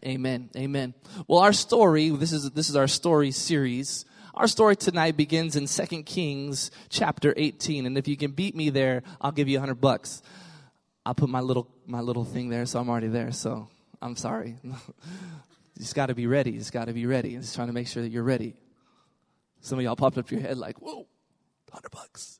Amen. Amen. Well, our story, this is our story series. Our story tonight begins in 2 Kings chapter 18. And if you can beat me there, I'll give you $100. I'll put my little thing there, so I'm already there. So I'm sorry. You just got to be ready. Just got to be ready. I'm just trying to make sure that you're ready. Some of y'all popped up your head like, whoa, $100.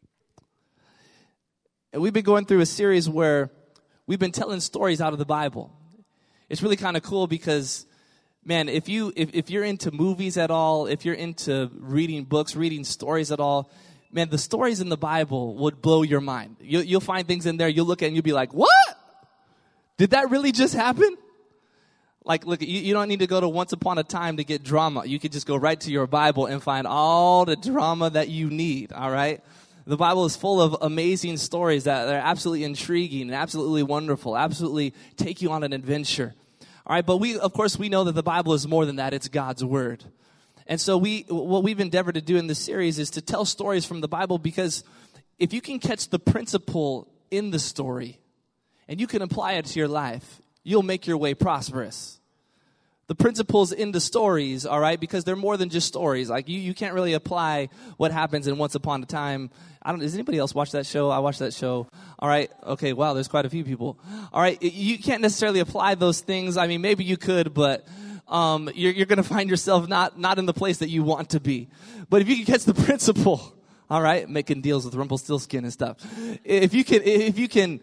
And we've been going through a series where we've been telling stories out of the Bible. It's really kind of cool because, man, if you're into movies at all, if you're into reading books, reading stories at all, man, the stories in the Bible would blow your mind. You'll find things in there, you'll look at it and you'll be like, what? Did that really just happen? Like, look, you don't need to go to Once Upon a Time to get drama. You could just go right to your Bible and find all the drama that you need, all right? The Bible is full of amazing stories that are absolutely intriguing and absolutely wonderful, absolutely take you on an adventure. All right, but we know that the Bible is more than that. It's God's Word. And so what we've endeavored to do in this series is to tell stories from the Bible, because if you can catch the principle in the story and you can apply it to your life, you'll make your way prosperous. The principles in the stories, all right, because they're more than just stories. Like you can't really apply what happens in Once Upon a Time. Does anybody else watch that show? I watch that show. All right. Okay. Wow. There's quite a few people. All right. You can't necessarily apply those things. I mean, maybe you could, but you're going to find yourself not in the place that you want to be. But if you can catch the principle, all right, making deals with Rumpelstiltskin and stuff. If you can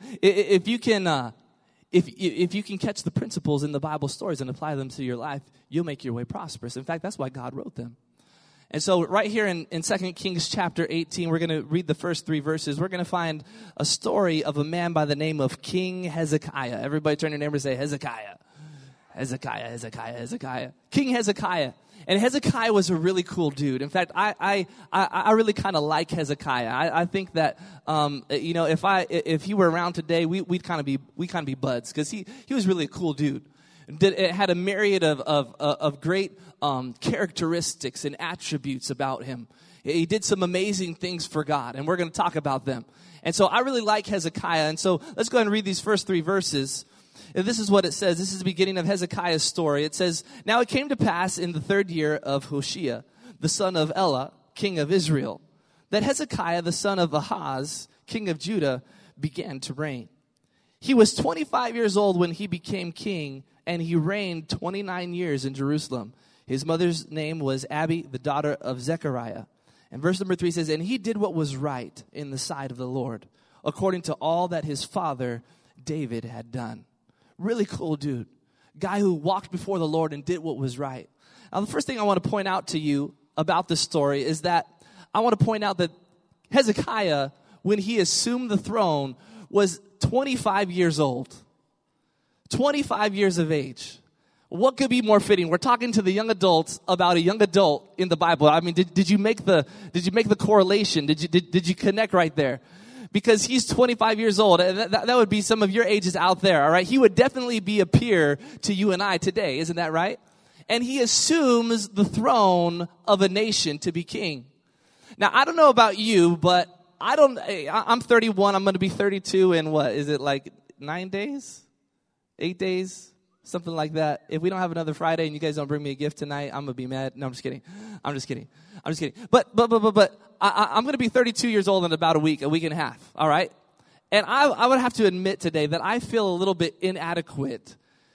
catch the principles in the Bible stories and apply them to your life, you'll make your way prosperous. In fact, that's why God wrote them. And so right here in 2 Kings chapter 18, we're going to read the first 3 verses. We're going to find a story of a man by the name of King Hezekiah. Everybody turn your neighbor and say, Hezekiah. Hezekiah, Hezekiah, Hezekiah. King Hezekiah. And Hezekiah was a really cool dude. In fact, I really kind of like Hezekiah. I think that, if he were around today, we'd kind of be buds, because he was really a cool dude. It had a myriad of great characteristics and attributes about him. He did some amazing things for God, and we're going to talk about them. And so I really like Hezekiah. And so let's go ahead and read these first 3 verses. And this is what it says. This is the beginning of Hezekiah's story. It says, "Now it came to pass in the 3rd year of Hoshea, the son of Elah, king of Israel, that Hezekiah, the son of Ahaz, king of Judah, began to reign. He was 25 years old when he became king, and he reigned 29 years in Jerusalem. His mother's name was Abi, the daughter of Zechariah." And verse number 3 says, "And he did what was right in the sight of the Lord, according to all that his father David had done." Really cool dude. Guy who walked before the Lord and did what was right. Now, the first thing I want to point out to you about this story is that I want to point out that Hezekiah, when he assumed the throne, was 25 years old. 25 years of age. What could be more fitting? We're talking to the young adults about a young adult in the Bible. I mean, did you make the correlation? Did you connect right there? Because he's 25 years old. That would be some of your ages out there, all right? He would definitely be a peer to you and I today. Isn't that right? And he assumes the throne of a nation to be king. Now, I don't know about you, but I'm 31. I'm going to be 32 in what? Is it like 9 days? 8 days? Something like that. If we don't have another Friday and you guys don't bring me a gift tonight, I'm going to be mad. No, I'm just kidding. But I'm going to be 32 years old in about a week and a half, all right? And I would have to admit today that I feel a little bit inadequate,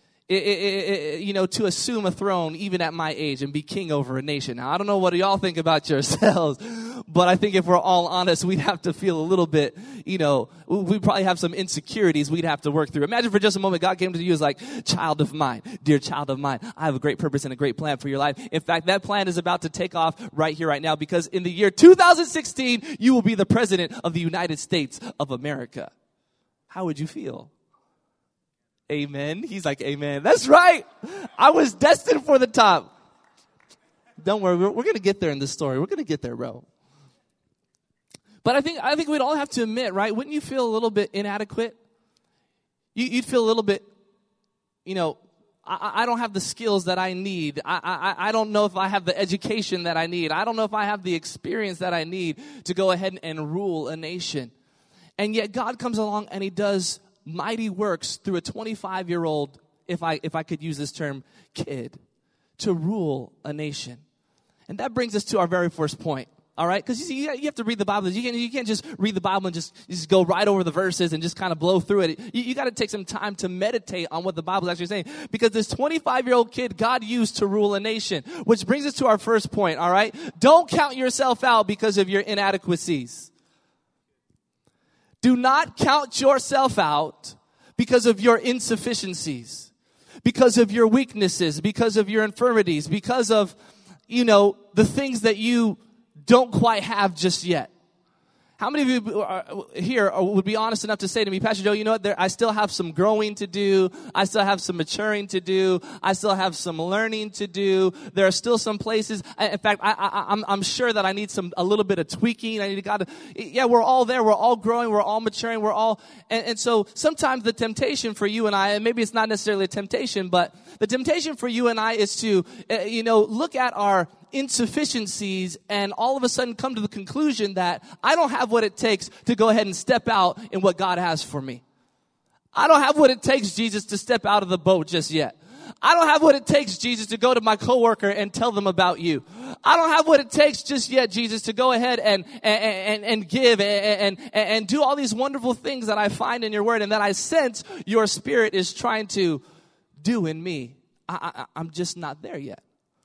to assume a throne even at my age and be king over a nation. Now, I don't know what y'all think about yourselves, but I think if we're all honest, we'd have to feel a little bit, we'd probably have some insecurities we'd have to work through. Imagine for just a moment God came to you as like, "Child of mine, dear child of mine, I have a great purpose and a great plan for your life." In fact, that plan is about to take off right here, right now, because in the year 2016, you will be the president of the United States of America. How would you feel? Amen. He's like, amen. That's right. I was destined for the top. Don't worry. We're going to get there in this story. We're going to get there, bro. But I think we'd all have to admit, right? Wouldn't you feel a little bit inadequate? You'd feel a little bit, I don't have the skills that I need. I don't know if I have the education that I need. I don't know if I have the experience that I need to go ahead and rule a nation. And yet God comes along and he does mighty works through a 25-year-old if I could use this term, kid, to rule a nation. And that brings us to our very first point. All right, because you have to read the Bible. You can't just read the Bible and just go right over the verses and just kind of blow through it. You got to take some time to meditate on what the Bible is actually saying. Because this 25-year-old kid God used to rule a nation, which brings us to our first point. All right, don't count yourself out because of your inadequacies. Do not count yourself out because of your insufficiencies, because of your weaknesses, because of your infirmities, because of the things that you don't quite have just yet. How many of you here would be honest enough to say to me, Pastor Joe, you know what? I still have some growing to do. I still have some maturing to do. I still have some learning to do. There are still some places. In fact, I'm sure that I need a little bit of tweaking. We're all there. We're all growing. We're all maturing. And so sometimes the temptation for you and I, and maybe it's not necessarily a temptation, but the temptation for you and I is to, look at our insufficiencies and all of a sudden come to the conclusion that I don't have what it takes to go ahead and step out in what God has for me. I don't have what it takes, Jesus, to step out of the boat just yet. I don't have what it takes, Jesus, to go to my coworker and tell them about you. I don't have what it takes just yet, Jesus, to go ahead and give and do all these wonderful things that I find in your word and that I sense your spirit is trying to do in me. I'm just not there yet.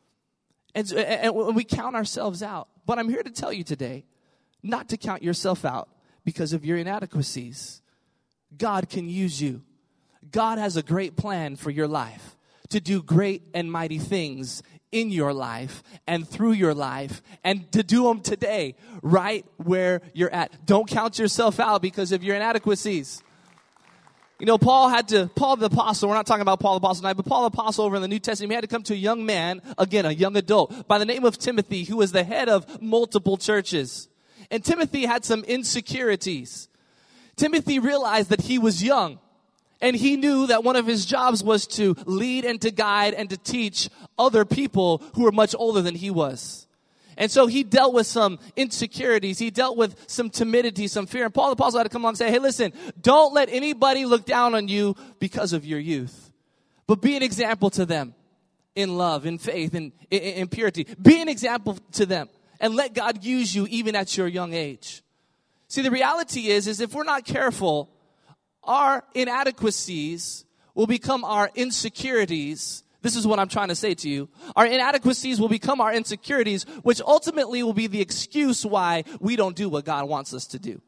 And we count ourselves out. But I'm here to tell you today not to count yourself out because of your inadequacies. God can use you. God has a great plan for your life to do great and mighty things in your life and through your life and to do them today right where you're at. Don't count yourself out because of your inadequacies. Paul the apostle, we're not talking about Paul the apostle tonight, but Paul the apostle over in the New Testament, he had to come to a young man, again, a young adult, by the name of Timothy, who was the head of multiple churches. And Timothy had some insecurities. Timothy realized that he was young, and he knew that one of his jobs was to lead and to guide and to teach other people who were much older than he was. And so he dealt with some insecurities. He dealt with some timidity, some fear. And Paul the apostle had to come along and say, hey, listen, don't let anybody look down on you because of your youth. But be an example to them in love, in faith, in purity. Be an example to them. And let God use you even at your young age. See, the reality is if we're not careful, our inadequacies will become our insecurities. This is what I'm trying to say to you. Our inadequacies will become our insecurities, which ultimately will be the excuse why we don't do what God wants us to do.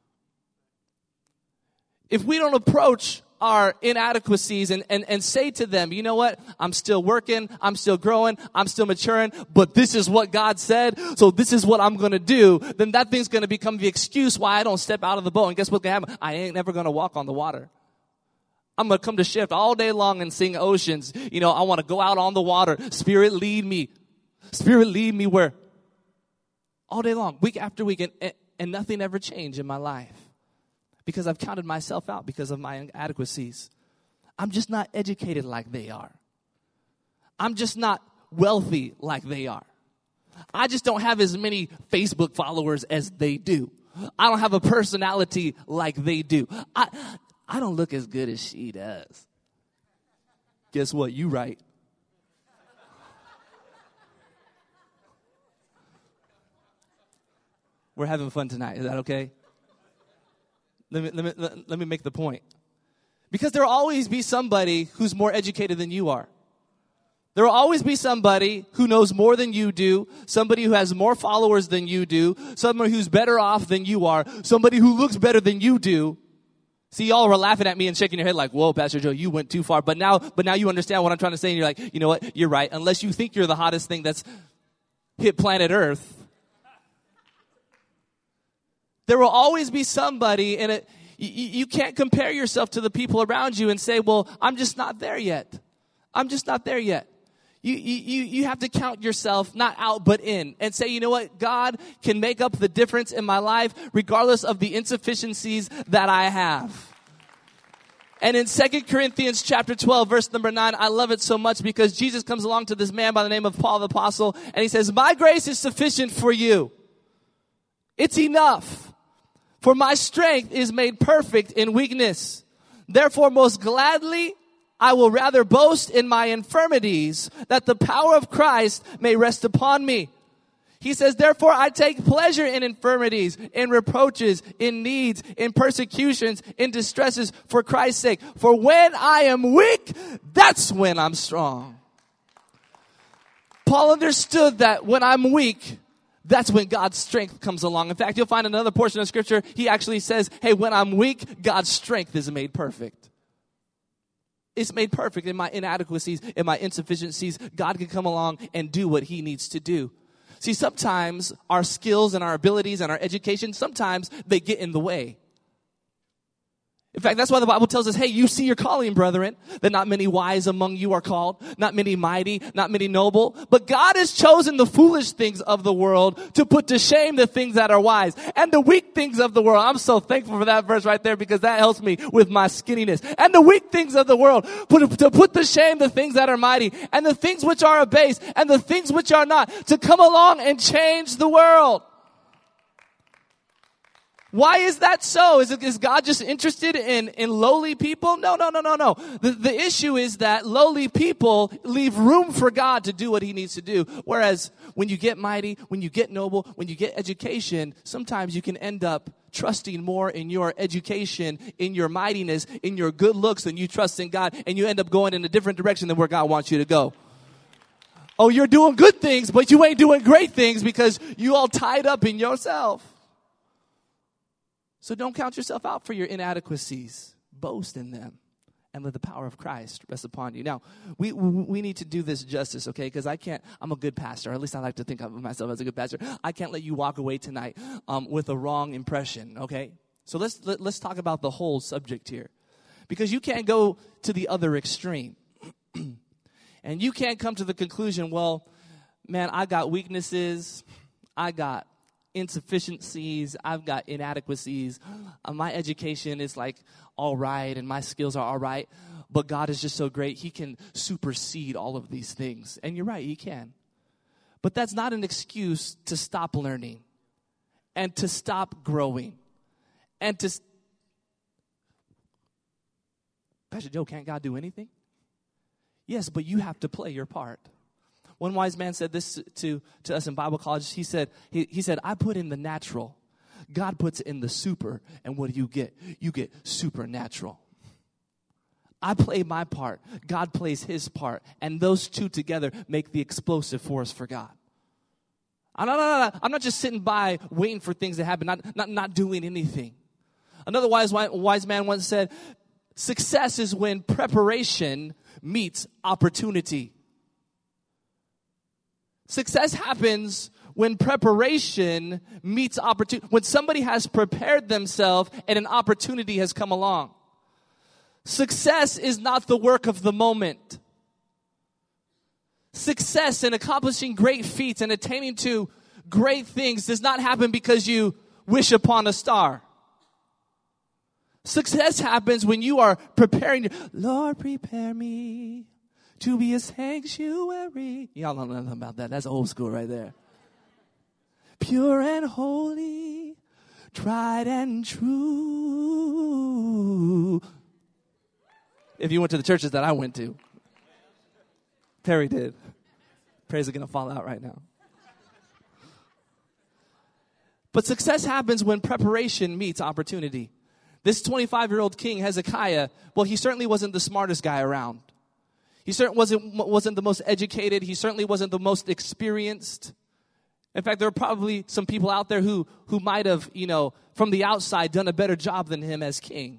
If we don't approach our inadequacies and say to them, you know what, I'm still working, I'm still growing, I'm still maturing, but this is what God said, so this is what I'm going to do, then that thing's going to become the excuse why I don't step out of the boat. And guess what's going to happen? I ain't never going to walk on the water. I'm going to come to Shift all day long and sing Oceans. I want to go out on the water. Spirit, lead me. Spirit, lead me where? All day long, week after week, and nothing ever changed in my life because I've counted myself out because of my inadequacies. I'm just not educated like they are. I'm just not wealthy like they are. I just don't have as many Facebook followers as they do. I don't have a personality like they do. I don't look as good as she does. Guess what? You right. We're having fun tonight. Is that okay? Let me make the point. Because there will always be somebody who's more educated than you are. There will always be somebody who knows more than you do, somebody who has more followers than you do, somebody who's better off than you are, somebody who looks better than you do. See, y'all were laughing at me and shaking your head like, whoa, Pastor Joe, you went too far. But now you understand what I'm trying to say, and you're like, you know what? You're right. Unless you think you're the hottest thing that's hit planet Earth. There will always be somebody, and you can't compare yourself to the people around you and say, well, I'm just not there yet. I'm just not there yet. You have to count yourself not out but in and say, you know what? God can make up the difference in my life regardless of the insufficiencies that I have. And in 2 Corinthians chapter 12, verse number 9, I love it so much because Jesus comes along to this man by the name of Paul the Apostle, and he says, my grace is sufficient for you. It's enough. For my strength is made perfect in weakness. Therefore, most gladly, I will rather boast in my infirmities, that the power of Christ may rest upon me. He says, therefore I take pleasure in infirmities, in reproaches, in needs, in persecutions, in distresses for Christ's sake. For when I am weak, that's when I'm strong. Paul understood that when I'm weak, that's when God's strength comes along. In fact, you'll find another portion of scripture, he actually says, hey, when I'm weak, God's strength is made perfect. It's made perfect in my inadequacies, in my insufficiencies. God can come along and do what he needs to do. See, sometimes our skills and our abilities and our education, sometimes they get in the way. In fact, that's why the Bible tells us, hey, you see your calling, brethren, that not many wise among you are called, not many mighty, not many noble. But God has chosen the foolish things of the world to put to shame the things that are wise and the weak things of the world. I'm so thankful for that verse right there because that helps me with my skinniness. And the weak things of the world to put to shame the things that are mighty and the things which are abased and the things which are not, to come along and change the world. Why is that so? Is God just interested in lowly people? No. The issue is that lowly people leave room for God to do what he needs to do. Whereas when you get mighty, when you get noble, when you get education, sometimes you can end up trusting more in your education, in your mightiness, in your good looks than you trust in God. And you end up going in a different direction than where God wants you to go. Oh, you're doing good things, but you ain't doing great things because you all tied up in yourself. So don't count yourself out for your inadequacies. Boast in them and let the power of Christ rest upon you. Now, we need to do this justice, okay? Because I'm a good pastor, or at least I like to think of myself as a good pastor. I can't let you walk away tonight with a wrong impression, okay? So let's talk about the whole subject here. Because you can't go to the other extreme. And you can't come to the conclusion, well, man, I got weaknesses, I got insufficiencies, I've got inadequacies, my education is like all right and my skills are all right, but God is just so great, he can supersede all of these things. And you're right, he can. But that's not an excuse to stop learning and to stop growing and to... Pastor Joe, can't God do anything? Yes, but you have to play your part. One wise man said this to us in Bible college. He said, I put in the natural. God puts in the super. And what do you get? You get supernatural. I play my part. God plays his part. And those two together make the explosive force for God. I'm not just sitting by waiting for things to happen, not doing anything. Another wise man once said, success is when preparation meets opportunity. Success happens when preparation meets opportunity. When somebody has prepared themselves and an opportunity has come along. Success is not the work of the moment. Success in accomplishing great feats and attaining to great things does not happen because you wish upon a star. Success happens when you are preparing. Lord, prepare me to be a sanctuary. Y'all don't know nothing about that. That's old school right there. Pure and holy, tried and true. If you went to the churches that I went to. Perry did. Perry's going to fall out right now. But success happens when preparation meets opportunity. This 25-year-old king, Hezekiah, well, he certainly wasn't the smartest guy around. He certainly wasn't the most educated. He certainly wasn't the most experienced. In fact, there are probably some people out there who might have, from the outside done a better job than him as king.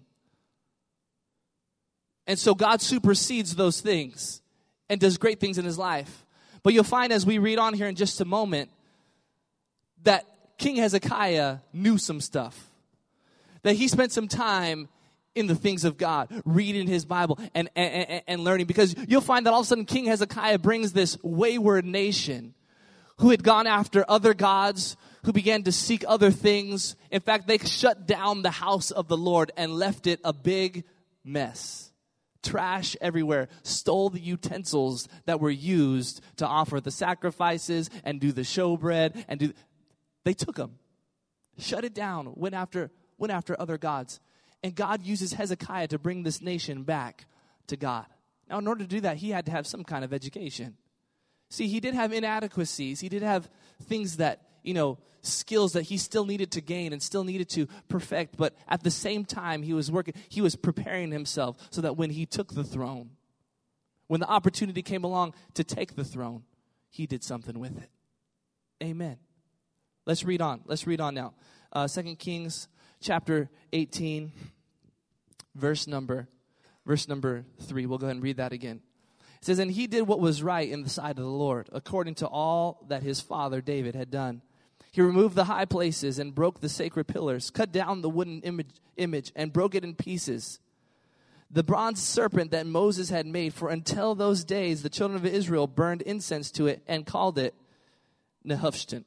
And so God supersedes those things and does great things in his life. But you'll find as we read on here in just a moment that King Hezekiah knew some stuff. That he spent some time in the things of God, reading his Bible and learning. Because you'll find that all of a sudden King Hezekiah brings this wayward nation who had gone after other gods, who began to seek other things. In fact, they shut down the house of the Lord and left it a big mess. Trash everywhere. Stole the utensils that were used to offer the sacrifices and do the showbread. They took them. Shut it down. Went after other gods. And God uses Hezekiah to bring this nation back to God, Now, in order to do that, he had to have some kind of education. See, he did have inadequacies. He did have things that, skills that he still needed to gain and still needed to perfect. But at the same time, he was preparing himself so that when he took the throne, when the opportunity came along to take the throne, he did something with it. Amen. Let's read on. Let's read on now. 2 Kings chapter 18, verse number 3. We'll go ahead and read that again. It says, "And he did what was right in the sight of the Lord, according to all that his father David had done. He removed the high places and broke the sacred pillars, cut down the wooden image and broke it in pieces. The bronze serpent that Moses had made, for until those days the children of Israel burned incense to it and called it Nehushtan."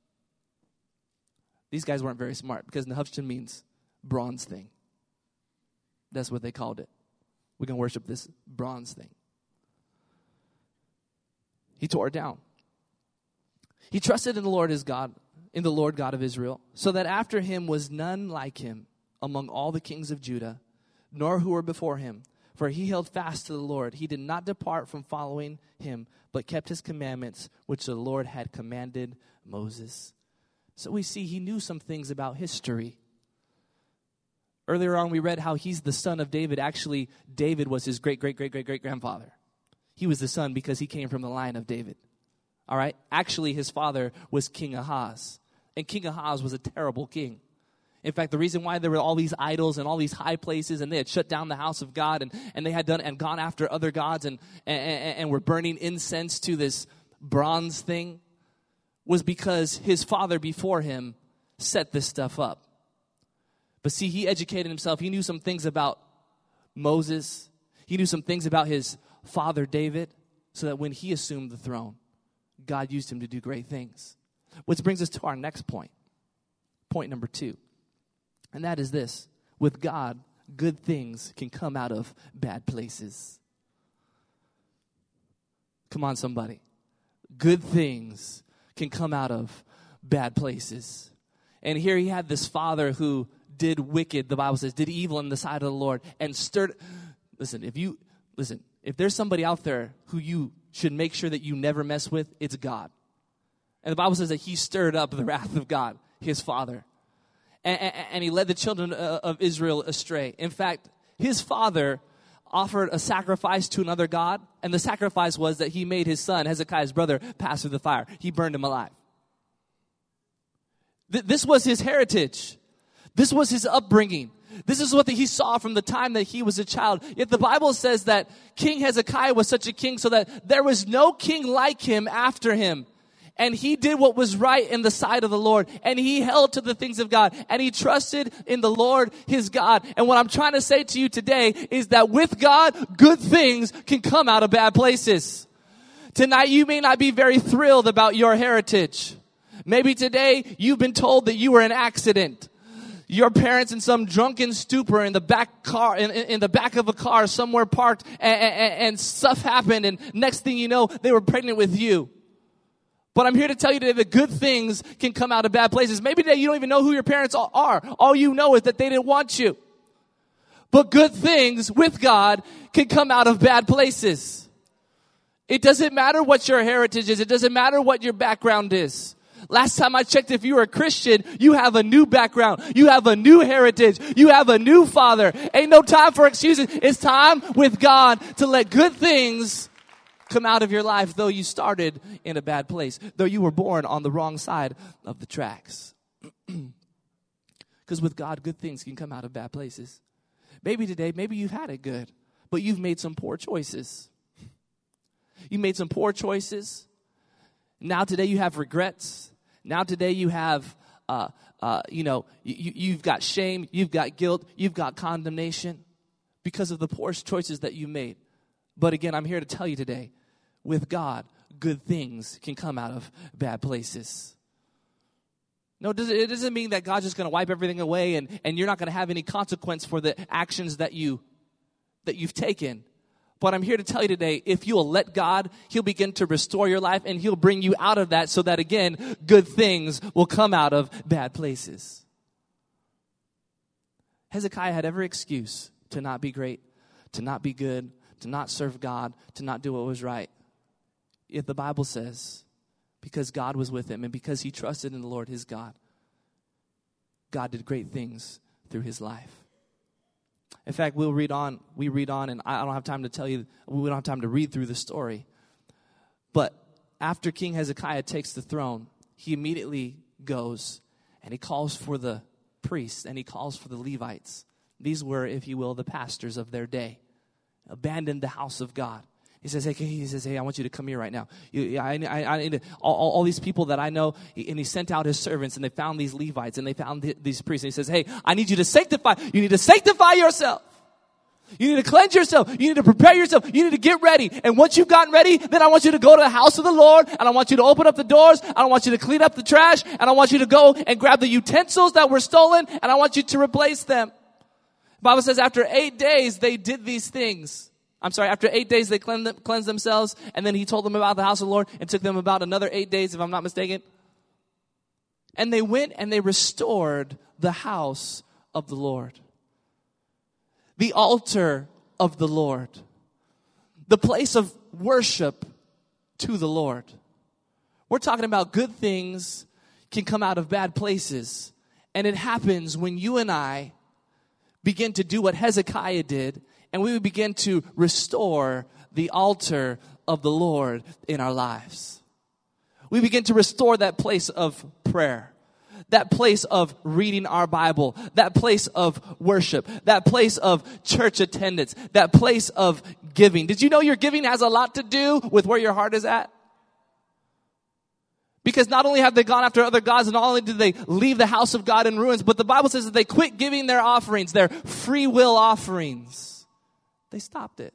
These guys weren't very smart because Nehushtan means bronze thing. That's what they called it. We're going to worship this bronze thing. He tore it down. He trusted in the Lord his God, in the Lord God of Israel, so that after him was none like him among all the kings of Judah, nor who were before him. For he held fast to the Lord. He did not depart from following him, but kept his commandments, which the Lord had commanded Moses. So we see he knew some things about history. Earlier on, we read how he's the son of David. Actually, David was his great-great-great-great-great-grandfather. He was the son because he came from the line of David. All right? Actually, his father was King Ahaz. And King Ahaz was a terrible king. In fact, the reason why there were all these idols and all these high places, and they had shut down the house of God, and they had done and gone after other gods and were burning incense to this bronze thing, was because his father before him set this stuff up. But see, he educated himself. He knew some things about Moses. He knew some things about his father David, so that when he assumed the throne, God used him to do great things. Which brings us to our next point. Point number 2. And that is this: with God, good things can come out of bad places. Come on, somebody. Good things can come out of bad places. And here he had this father who did wicked, the Bible says, did evil in the sight of the Lord, and stirred. Listen, if there's somebody out there who you should make sure that you never mess with, it's God. And the Bible says that he stirred up the wrath of God, his father. And he led the children of Israel astray. In fact, his father offered a sacrifice to another god, and the sacrifice was that he made his son, Hezekiah's brother, pass through the fire. He burned him alive. This was his heritage. This was his upbringing. This is what he saw from the time that he was a child. Yet the Bible says that King Hezekiah was such a king so that there was no king like him after him. And he did what was right in the sight of the Lord. And he held to the things of God. And he trusted in the Lord his God. And what I'm trying to say to you today is that with God, good things can come out of bad places. Tonight, you may not be very thrilled about your heritage. Maybe today, you've been told that you were in an accident. Your parents in some drunken stupor in the back car, in the back of a car somewhere parked, and stuff happened. And next thing you know, they were pregnant with you. But I'm here to tell you today that good things can come out of bad places. Maybe today you don't even know who your parents are. All you know is that they didn't want you. But good things with God can come out of bad places. It doesn't matter what your heritage is. It doesn't matter what your background is. Last time I checked, if you were a Christian, you have a new background. You have a new heritage. You have a new father. Ain't no time for excuses. It's time with God to let good things come out of your life, though you started in a bad place, though you were born on the wrong side of the tracks. Because with God, good things can come out of bad places. Maybe today, maybe you've had it good, but you've made some poor choices. You made some poor choices. Now today you have regrets. Now today you have, you've got shame, you've got guilt, you've got condemnation because of the poor choices that you made. But again, I'm here to tell you today, with God, good things can come out of bad places. No, it doesn't mean that God's just going to wipe everything away and you're not going to have any consequence for the actions that you've taken. But I'm here to tell you today, if you will let God, he'll begin to restore your life and he'll bring you out of that so that, again, good things will come out of bad places. Hezekiah had every excuse to not be great, to not be good, to not serve God, to not do what was right. Yet the Bible says, because God was with him and because he trusted in the Lord his God, God did great things through his life. In fact, we read on, and I don't have time to tell you, we don't have time to read through the story. But after King Hezekiah takes the throne, he immediately goes and he calls for the priests and he calls for the Levites. These were, if you will, the pastors of their day. Abandoned the house of God. He says, hey, I want you to come here right now. I need to, all these people that I know, and he sent out his servants, and they found these Levites, and they found these priests. And he says, hey, I need you to sanctify. You need to sanctify yourself. You need to cleanse yourself. You need to prepare yourself. You need to get ready. And once you've gotten ready, then I want you to go to the house of the Lord, and I want you to open up the doors, and I want you to clean up the trash, and I want you to go and grab the utensils that were stolen, and I want you to replace them. The Bible says after 8 days, they did these things. After 8 days, they cleansed themselves, and then he told them about the house of the Lord. It took them about another 8 days, if I'm not mistaken. And they went and they restored the house of the Lord. The altar of the Lord. The place of worship to the Lord. We're talking about good things can come out of bad places. And it happens when you and I begin to do what Hezekiah did, and we would begin to restore the altar of the Lord in our lives. We begin to restore that place of prayer, that place of reading our Bible, that place of worship, that place of church attendance, that place of giving. Did you know your giving has a lot to do with where your heart is at? Because not only have they gone after other gods, and not only did they leave the house of God in ruins, but the Bible says that they quit giving their offerings, their free will offerings. They stopped it.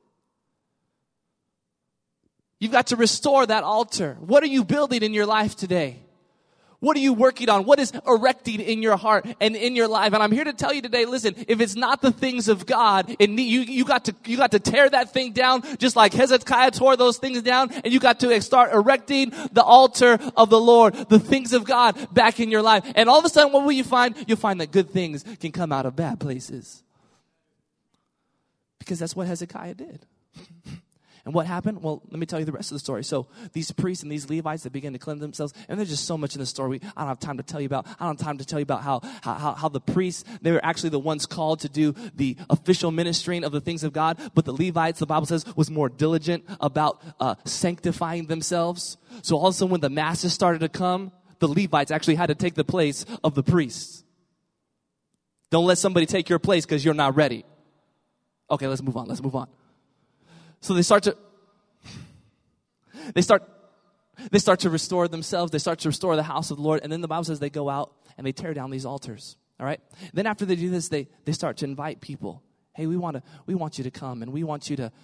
You've got to restore that altar. What are you building in your life today? What are you working on? What is erecting in your heart and in your life? And I'm here to tell you today, listen, if it's not the things of God, you got to tear that thing down just like Hezekiah tore those things down, and you got to start erecting the altar of the Lord, the things of God back in your life. And all of a sudden, what will you find? You'll find that good things can come out of bad places. Because that's what Hezekiah did. And what happened? Well, let me tell you the rest of the story. So these priests and these Levites, they began to cleanse themselves. And there's just so much in the story I don't have time to tell you about. I don't have time to tell you about how the priests, they were actually the ones called to do the official ministering of the things of God. But the Levites, the Bible says, was more diligent about sanctifying themselves. So all of a sudden when the masses started to come, the Levites actually had to take the place of the priests. Don't let somebody take your place because you're not ready. Okay, let's move on. So they start to restore themselves. They start to restore the house of the Lord. And then the Bible says they go out and they tear down these altars. All right. Then after they do this, they start to invite people. Hey, we want you to come, and we want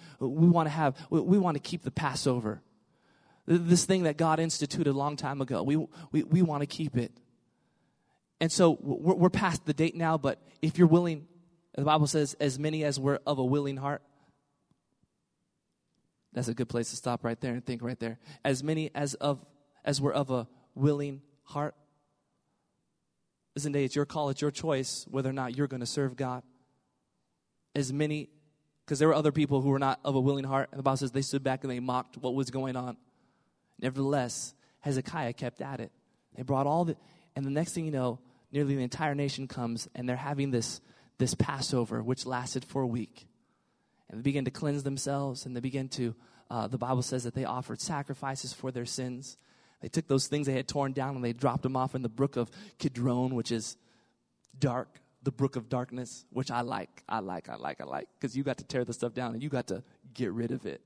to keep the Passover. This thing that God instituted a long time ago. We want to keep it. And so we're past the date now, but if you're willing, the Bible says, as many as were of a willing heart. That's a good place to stop right there and think right there. As many as were of a willing heart. Listen, it's your call, it's your choice whether or not you're going to serve God. As many, because there were other people who were not of a willing heart. And the Bible says they stood back and they mocked what was going on. Nevertheless, Hezekiah kept at it. They brought and the next thing you know, nearly the entire nation comes, and they're having this Passover, which lasted for a week. And they began to cleanse themselves, and they began to, the Bible says that they offered sacrifices for their sins. They took those things they had torn down, and they dropped them off in the brook of Kidron, which is dark, the brook of darkness, which I like, because you got to tear the stuff down, and you got to get rid of it.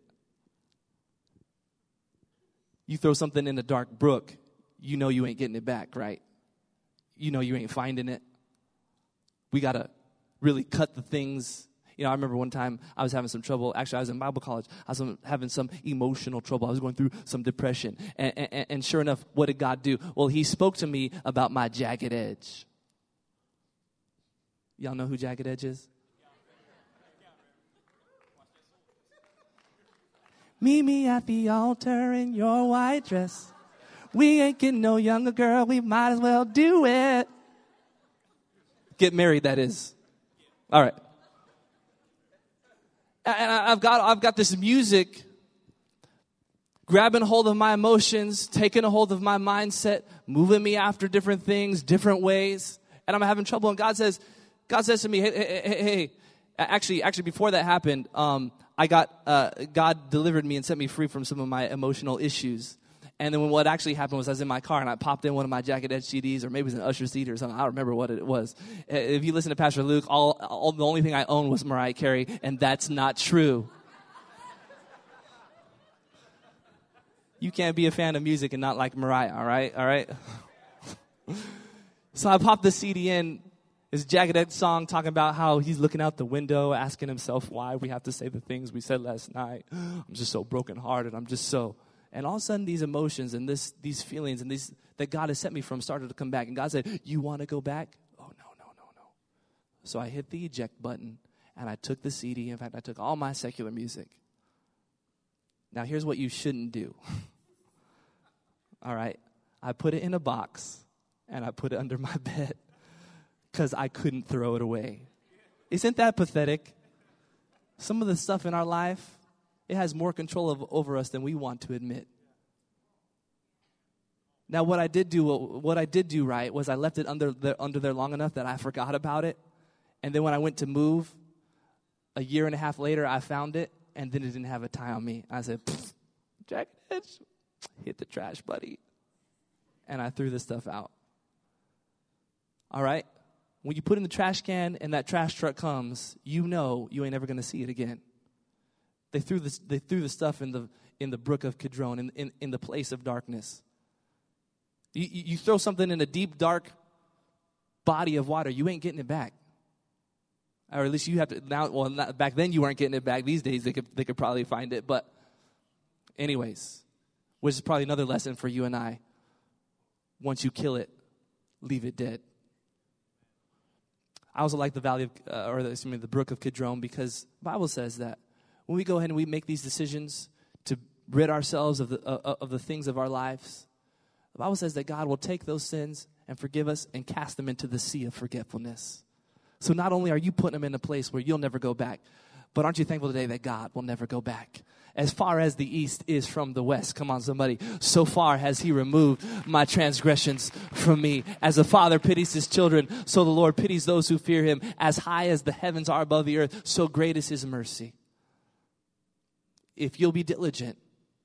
You throw something in a dark brook, you know you ain't getting it back, right? You know you ain't finding it. We got to really cut the things. You know, I remember one time I was having some trouble. Actually, I was in Bible college. I was having some emotional trouble. I was going through some depression. And sure enough, what did God do? Well, he spoke to me about my jagged edge. Y'all know who Jagged Edge is? Meet me at the altar in your white dress. We ain't getting no younger, girl. We might as well do it. Get married, that is. All right. And I've got this music grabbing hold of my emotions, taking a hold of my mindset, moving me after different things, different ways. And I'm having trouble. And God says to me, hey. Actually, before that happened, God delivered me and set me free from some of my emotional issues. And then what actually happened was I was in my car and I popped in one of my Jagged Edge CDs, or maybe it was an Usher CD or something. I don't remember what it was. If you listen to Pastor Luke, the only thing I owned was Mariah Carey, and that's not true. You can't be a fan of music and not like Mariah, all right? So I popped the CD in, this Jagged Edge song talking about how he's looking out the window, asking himself why we have to say the things we said last night. I'm just so brokenhearted. And all of a sudden, these emotions and these feelings and these that God has set me from started to come back. And God said, you want to go back? Oh, no. So I hit the eject button, and I took the CD. In fact, I took all my secular music. Now, here's what you shouldn't do. All right? I put it in a box, and I put it under my bed because I couldn't throw it away. Isn't that pathetic? Some of the stuff in our life, it has more control over us than we want to admit. Now, what I did do right was I left it under there long enough that I forgot about it. And then when I went to move, a year and a half later, I found it, and then it didn't have a tie on me. I said, Jagged Edge, hit the trash, buddy. And I threw this stuff out. All right? When you put it in the trash can and that trash truck comes, you know you ain't ever going to see it again. They threw the stuff in the brook of Kidron, in the place of darkness. You throw something in a deep, dark body of water, you ain't getting it back. Or at least you have to now. Well, back then you weren't getting it back. These days they could probably find it. But anyways, which is probably another lesson for you and I. Once you kill it, leave it dead. I also like the the brook of Kidron, because the Bible says that when we go ahead and we make these decisions to rid ourselves of the things of our lives, the Bible says that God will take those sins and forgive us and cast them into the sea of forgetfulness. So not only are you putting them in a place where you'll never go back, but aren't you thankful today that God will never go back? As far as the east is from the west, come on somebody, so far has he removed my transgressions from me. As a father pities his children, so the Lord pities those who fear him. As high as the heavens are above the earth, so great is his mercy. If you'll be diligent,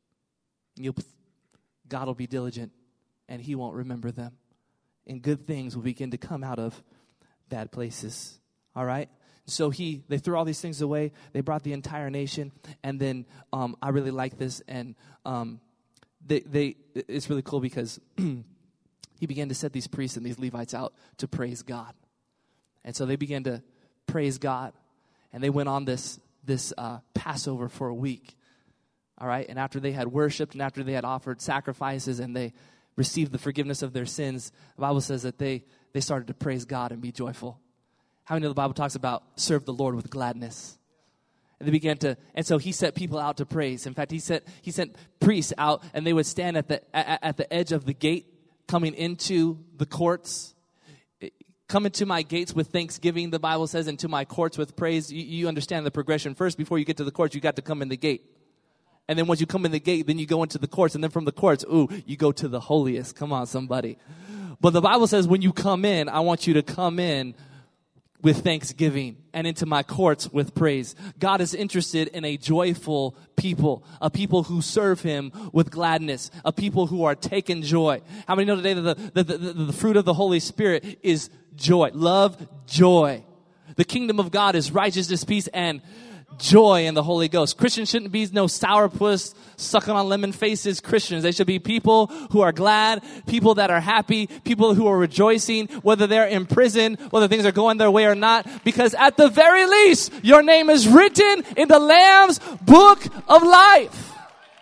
God will be diligent, and he won't remember them. And good things will begin to come out of bad places. All right? So they threw all these things away. They brought the entire nation. And then I really like this. And it's really cool because he began to set these priests and these Levites out to praise God. And so they began to praise God. And they went on this Passover for a week. All right? And after they had worshiped and after they had offered sacrifices and they received the forgiveness of their sins, the Bible says that they started to praise God and be joyful. How many know the Bible talks about serve the Lord with gladness? And they began to, and so he set people out to praise. In fact, he sent priests out, and they would stand at the edge of the gate, coming into the courts. Come into my gates with thanksgiving, the Bible says, and to my courts with praise. You understand the progression. First, before you get to the courts, you got to come in the gate. And then once you come in the gate, then you go into the courts. And then from the courts, you go to the holiest. Come on, somebody. But the Bible says when you come in, I want you to come in with thanksgiving and into my courts with praise. God is interested in a joyful people, a people who serve him with gladness, a people who are taking joy. How many know today that the fruit of the Holy Spirit is joy? Love, joy. The kingdom of God is righteousness, peace, and joy in the Holy Ghost. Christians shouldn't be no sourpuss, sucking on lemon faces Christians. They should be people who are glad, people that are happy, people who are rejoicing, whether they're in prison, whether things are going their way or not, because at the very least, your name is written in the Lamb's book of life.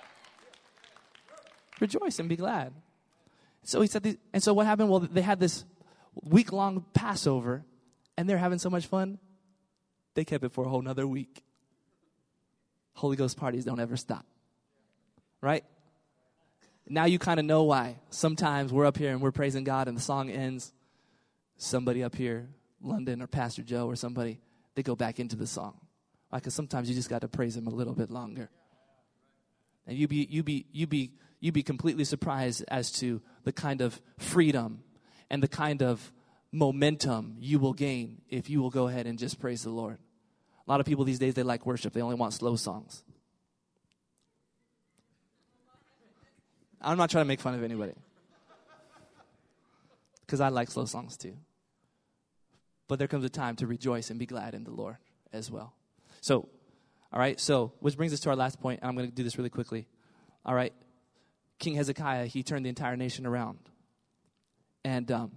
Rejoice and be glad. So he said, and so what happened? Well, they had this week-long Passover, and they're having so much fun, they kept it for a whole nother week. Holy Ghost parties don't ever stop. Right? Now you kind of know why. Sometimes we're up here and we're praising God and the song ends. Somebody up here, London or Pastor Joe or somebody, they go back into the song. Because sometimes you just got to praise him a little bit longer. And you be completely surprised as to the kind of freedom and the kind of momentum you will gain if you will go ahead and just praise the Lord. A lot of people these days, they like worship. They only want slow songs. I'm not trying to make fun of anybody, because I like slow songs too. But there comes a time to rejoice and be glad in the Lord as well. So, all right, so which brings us to our last point, and I'm going to do this really quickly. All right, King Hezekiah, he turned the entire nation around. And the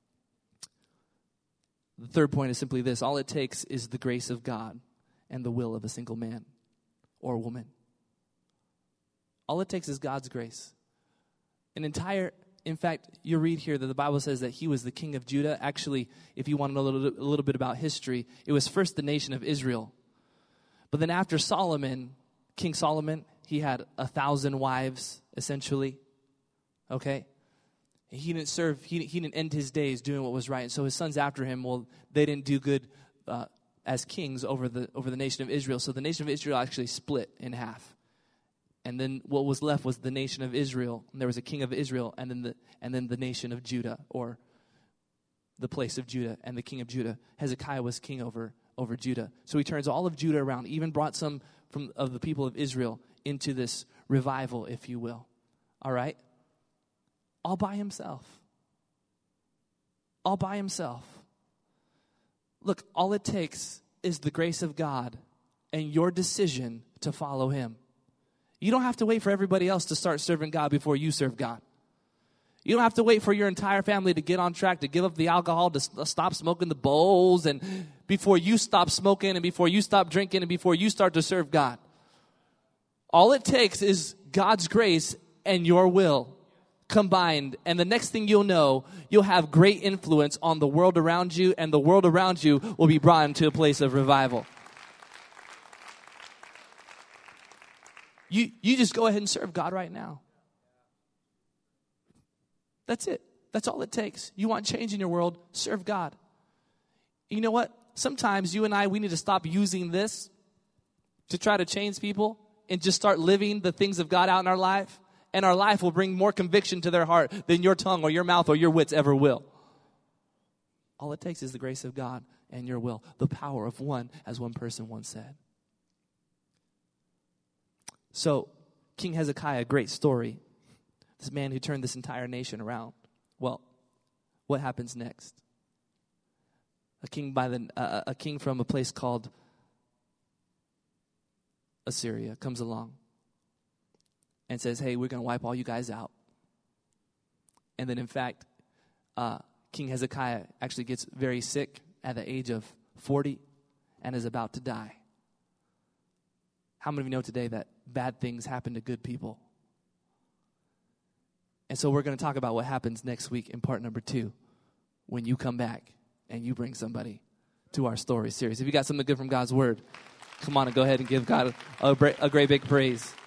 third point is simply this: all it takes is the grace of God and the will of a single man or woman. All it takes is God's grace. In fact, you read here that the Bible says that he was the king of Judah. Actually, if you want to know a little bit about history, it was first the nation of Israel. But then after Solomon, King Solomon, he had 1,000 wives, essentially. Okay? He didn't end his days doing what was right. And so his sons after him, well, they didn't do good as kings over the nation of Israel. So the nation of Israel actually split in half. And then what was left was the nation of Israel. And there was a king of Israel, and then the nation of Judah, or the place of Judah, and the king of Judah. Hezekiah was king over Judah. So he turns all of Judah around, even brought some of the people of Israel into this revival, if you will. All right? All by himself. All by himself. Look, all it takes is the grace of God and your decision to follow him. You don't have to wait for everybody else to start serving God before you serve God. You don't have to wait for your entire family to get on track, to give up the alcohol, to stop smoking the bowls, and before you stop smoking, and before you stop drinking, and before you start to serve God. All it takes is God's grace and your will combined, and the next thing you'll know, you'll have great influence on the world around you, and the world around you will be brought into a place of revival. You just go ahead and serve God right now. That's it. That's all it takes. You want change in your world, serve God. You know what? Sometimes you and I, we need to stop using this to try to change people and just start living the things of God out in our life. And our life will bring more conviction to their heart than your tongue or your mouth or your wits ever will. All it takes is the grace of God and your will. The power of one, as one person once said. So, King Hezekiah, great story. This man who turned this entire nation around. Well, what happens next? A king from a place called Assyria comes along and says, hey, we're going to wipe all you guys out. And then, in fact, King Hezekiah actually gets very sick at the age of 40 and is about to die. How many of you know today that bad things happen to good people? And so we're going to talk about what happens next week in part number 2 when you come back and you bring somebody to our story series. If you got something good from God's word, come on and go ahead and give God a great big praise.